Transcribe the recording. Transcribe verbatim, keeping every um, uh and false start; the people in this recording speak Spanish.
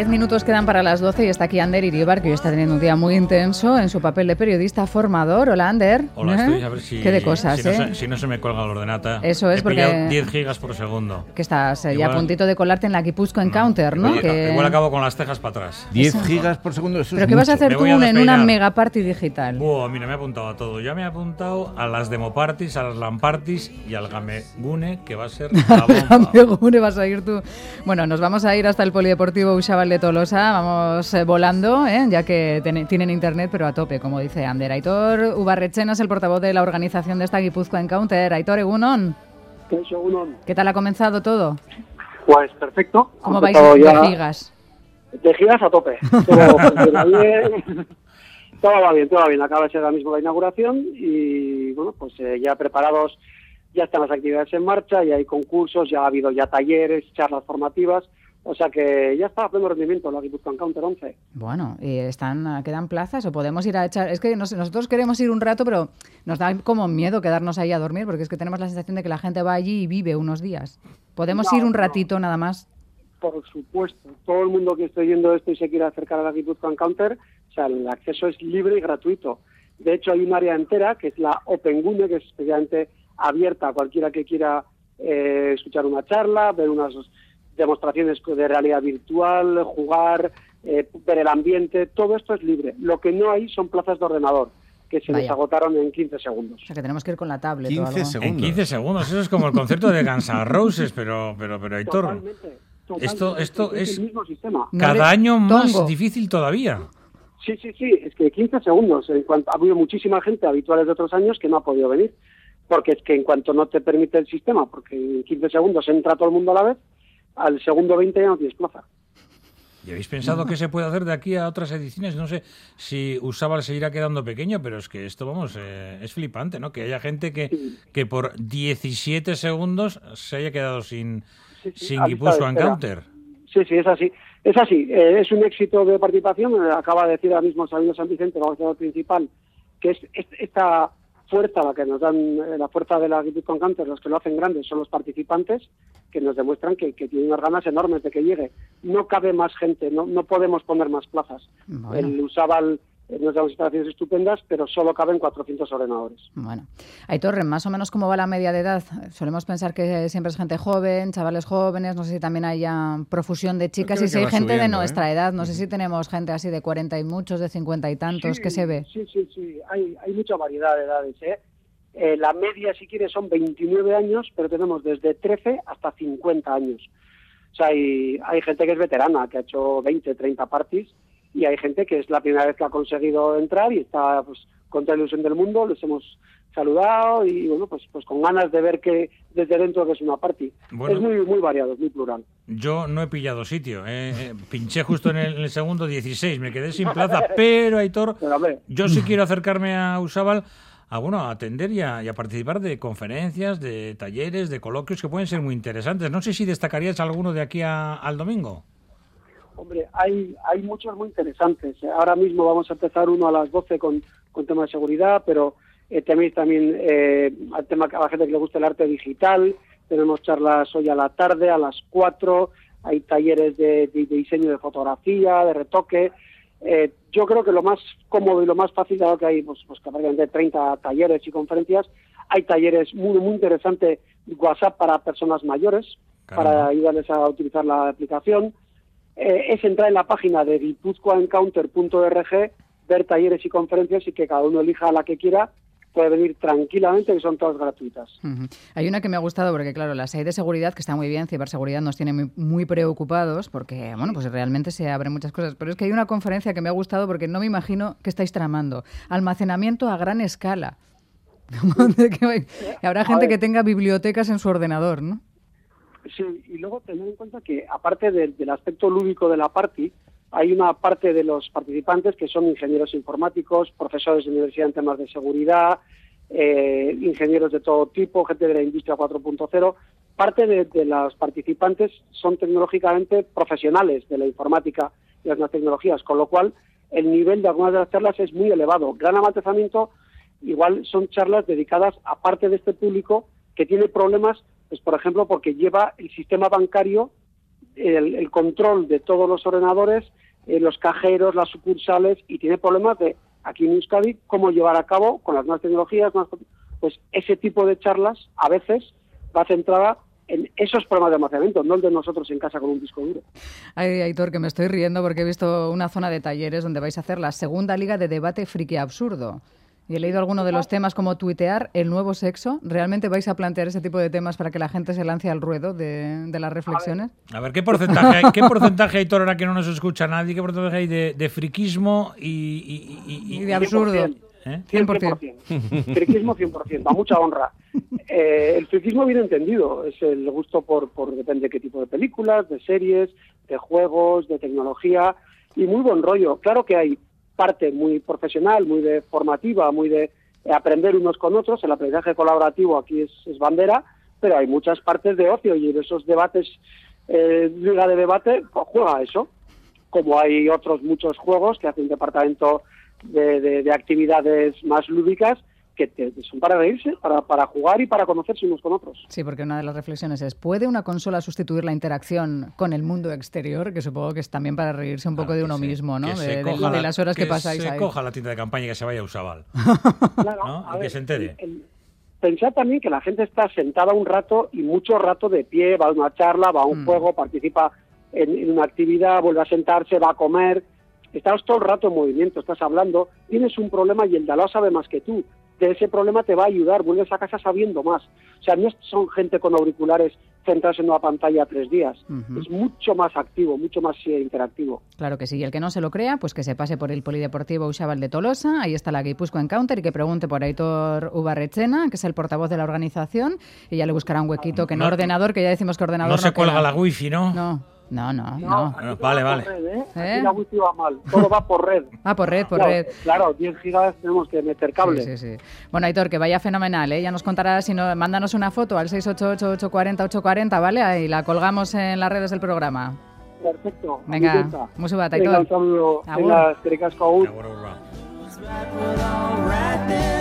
minutos quedan para las doce y está aquí Ander Iribar, que hoy está teniendo un día muy intenso en su papel de periodista formador. Hola, Ander. Hola, ¿Eh? estoy a ver si... Qué de cosas, si no ¿eh? Se, si no se me cuelga la ordenata. Eso es, He porque... pillado diez gigas por segundo. Que estás eh, igual... ya a puntito de colarte en la Guipuzcoa Encounter, ¿no? Igual, que... igual acabo con las cejas para atrás. diez gigas por segundo, eso ¿Pero es qué mucho. vas a hacer Me tú voy a en una despeinar. mega party digital? Buah, mira, me he apuntado a todo. Ya me he apuntado a las demo parties, a las LAN parties y al Gamegune, que va a ser la bomba. Gamegune vas a ir tú. Bueno, nos vamos a ir hasta el Polideportivo Uxabal de Tolosa. Vamos eh, volando, ¿eh? Ya que ten- tienen internet, pero a tope, como dice Ander. Aitor Ubarretxena es el portavoz de la organización de esta Guipuzcoa Encounter. Aitor, egunon. ¿Qué tal ha comenzado todo? Pues perfecto. ¿Cómo vais Todo de ya gigas? de gigas a tope. Todo funciona bien. Todo va bien, todo va bien. Acaba de ser ahora mismo la inauguración y, bueno, pues eh, ya preparados, ya están las actividades en marcha, ya hay concursos, ya ha habido ya talleres, charlas formativas. O sea que ya está a pleno rendimiento la Guipuzcoa Encounter once. Bueno, ¿y están, quedan plazas o podemos ir a echar...? Es que nos, nosotros queremos ir un rato, pero nos da como miedo quedarnos ahí a dormir, porque es que tenemos la sensación de que la gente va allí y vive unos días. ¿Podemos No, ir un no. ratito nada más? Por supuesto. Todo el mundo que esté viendo esto y se quiera acercar a la Guipuzcoa Encounter, o sea, el acceso es libre y gratuito. De hecho, hay un área entera, que es la OpenGune, que es especialmente abierta a cualquiera que quiera eh, escuchar una charla, ver unas demostraciones de realidad virtual, jugar, eh, ver el ambiente. Todo esto es libre. Lo que no hay son plazas de ordenador, que se Vaya. les agotaron en quince segundos. O sea, que tenemos que ir con la tablet o quince algo. segundos. En quince segundos. Eso es como el concierto de Guns N' Roses, pero, pero, pero Aitor, Totalmente, totalmente. esto, esto es es el mismo sistema. No cada le- año más tongo. difícil todavía. Sí, sí, sí, es que quince segundos. En cuanto, ha habido muchísima gente habituales de otros años que no ha podido venir, porque es que en cuanto no te permite el sistema, porque en quince segundos entra todo el mundo a la vez, al segundo veinte ya no tienes plaza. ¿Y habéis pensado qué se puede hacer de aquí a otras ediciones? No sé si Uxabal se irá quedando pequeño, pero es que esto, vamos, eh, es flipante, ¿no? Que haya gente que, Sí. que por diecisiete segundos se haya quedado sin, Sí, sí, sin a lista de Guipuzcoa espera. Encounter. Sí, sí, es así. Es así, eh, es un éxito de participación. Eh, acaba de decir ahora mismo Sabino San Vicente, el organizador principal, que es, es esta fuerza, la que nos dan, eh, la fuerza de la Guipuzcoa Encounter, los que lo hacen grandes son los participantes, que nos demuestran que, que tienen unas ganas enormes de que llegue. No cabe más gente, no, no podemos poner más plazas. Bueno. El Uxabal eh, nos da unas instalaciones estupendas, pero solo caben cuatrocientos ordenadores. Bueno. Aitor, más o menos cómo va la media de edad. Solemos pensar que siempre es gente joven, chavales jóvenes, no sé si también hay ya profusión de chicas creo y si que hay va gente subiendo, de nuestra ¿eh? edad. No sé si tenemos gente así de cuarenta y muchos, de cincuenta y tantos, Sí, ¿qué se ve? Sí, sí, sí, hay, hay mucha variedad de edades, ¿eh? Eh, la media, si quieres, son veintinueve años, pero tenemos desde trece hasta cincuenta años. O sea, hay, hay gente que es veterana, que ha hecho veinte, treinta parties, y hay gente que es la primera vez que ha conseguido entrar y está pues con toda la ilusión del mundo. Les hemos saludado y, bueno, pues pues con ganas de ver que desde dentro que es una party. Bueno. Es muy muy variado, es muy plural. Yo no he pillado sitio. eh, eh, pinché justo en el, en el segundo dieciséis, me quedé sin plaza, pero Aitor, Pero, hombre, yo sí quiero acercarme a Uxabal a, bueno, a atender y a, y a participar de conferencias, de talleres, de coloquios que pueden ser muy interesantes. No sé si destacarías alguno de aquí a- al domingo. Hombre, hay, hay muchos muy interesantes. Ahora mismo vamos a empezar uno a las doce con, con tema de seguridad, pero eh, tenéis también eh, al tema a la gente que le gusta el arte digital. Tenemos charlas hoy a la tarde, a las cuatro. Hay talleres de, de- de diseño de fotografía, de retoque. Eh, yo creo que lo más cómodo y lo más fácil, dado que hay pues, pues prácticamente treinta talleres y conferencias, hay talleres muy muy interesantes, WhatsApp para personas mayores, Caramba. para ayudarles a utilizar la aplicación. Eh, es entrar en la página de guipuzcoa encounter punto org, ver talleres y conferencias y que cada uno elija la que quiera. Puede venir tranquilamente, que son todas gratuitas. Ujú. Hay una que me ha gustado porque, claro, las hay de seguridad, que está muy bien, ciberseguridad nos tiene muy, muy preocupados porque, bueno, pues realmente se abren muchas cosas. Pero es que hay una conferencia que me ha gustado porque no me imagino qué estáis tramando. Almacenamiento a gran escala. Que habrá gente que tenga bibliotecas en su ordenador, ¿no? Sí, y luego tener en cuenta que, aparte de- del aspecto lúdico de la party, hay una parte de los participantes que son ingenieros informáticos, profesores de universidad en temas de seguridad, eh, ingenieros de todo tipo, gente de la industria cuatro punto cero. Parte de, de los participantes son tecnológicamente profesionales de la informática y las nuevas tecnologías, con lo cual el nivel de algunas de las charlas es muy elevado. Gran amatezamiento, igual son charlas dedicadas a parte de este público que tiene problemas, pues por ejemplo, porque lleva el sistema bancario el, el control de todos los ordenadores, eh, los cajeros, las sucursales, y tiene problemas de, aquí en Euskadi, cómo llevar a cabo con las nuevas tecnologías, pues ese tipo de charlas a veces va centrada en esos problemas de almacenamiento, no el de nosotros en casa con un disco duro. Ay, Aitor, que me estoy riendo porque he visto una zona de talleres donde vais a hacer la segunda liga de debate friki absurdo. Y he leído alguno de los temas como tuitear el nuevo sexo. ¿Realmente vais a plantear ese tipo de temas para que la gente se lance al ruedo de, de las reflexiones? A ver, a ver, ¿qué porcentaje hay, qué porcentaje hay, Aitor, ahora que no nos escucha nadie? ¿Qué porcentaje hay de, de friquismo y, y, y, y, y de absurdo? cien por ciento. ¿Eh? cien por ciento. Friquismo cien por ciento, a mucha honra. Eh, el friquismo bien entendido, es el gusto por, por depende de qué tipo de películas, de series, de juegos, de tecnología, y muy buen rollo. Claro que hay parte muy profesional, muy de formativa, muy de aprender unos con otros, el aprendizaje colaborativo aquí es, es bandera, pero hay muchas partes de ocio, y en esos debates, eh, liga de debate, pues juega a eso, como hay otros muchos juegos que hace un departamento De, de, de actividades más lúdicas que te, son para reírse, para, para jugar y para conocerse unos con otros. Sí, porque una de las reflexiones es, ¿puede una consola sustituir la interacción con el mundo exterior? Que supongo que es también para reírse un poco Claro, de uno se, mismo, ¿no? De, de, de, de las horas que, que pasáis se ahí. coja la tienda de campaña y que se vaya a Usabal. Claro, ¿no? Y ver, que se entere. El, el, pensad también que la gente está sentada un rato y mucho rato de pie, va a una charla, va a un mm. juego, participa en, en una actividad, vuelve a sentarse, va a comer. Estás todo el rato en movimiento, estás hablando, tienes un problema y el de al lado sabe más que tú. De ese problema te va a ayudar, vuelves a casa sabiendo más. O sea, no son gente con auriculares centrados en una pantalla tres días. Uh-huh. Es mucho más activo, mucho más eh, interactivo. Claro que sí. Y el que no se lo crea, pues que se pase por el Polideportivo Usabal de Tolosa. Ahí está la Guipúzcoa Encounter, y que pregunte por Aitor Ubarrechena, que es el portavoz de la organización, y ya le buscará un huequito, que no, no ordenador, que ya decimos que ordenador no no se cuelga queda. la wifi, ¿no? No. No, no, no. no. Bueno, vale, vale. Red, ¿eh? ¿Eh? Aquí la wifi va mal, todo va por red. Ah, por red, por claro, red. Claro, diez gigas tenemos que meter cable. Sí, sí, sí. Bueno, Aitor, que vaya fenomenal, ¿eh? Ya nos contarás, si no, mándanos una foto al seis ocho ocho, ocho cuatro cero, ocho cuatro cero, ¿vale? Ahí la colgamos en las redes del programa. Perfecto. Venga, musu bat, Aitor. Venga, un saludo. Venga, eskerrik asko. Agur, agur.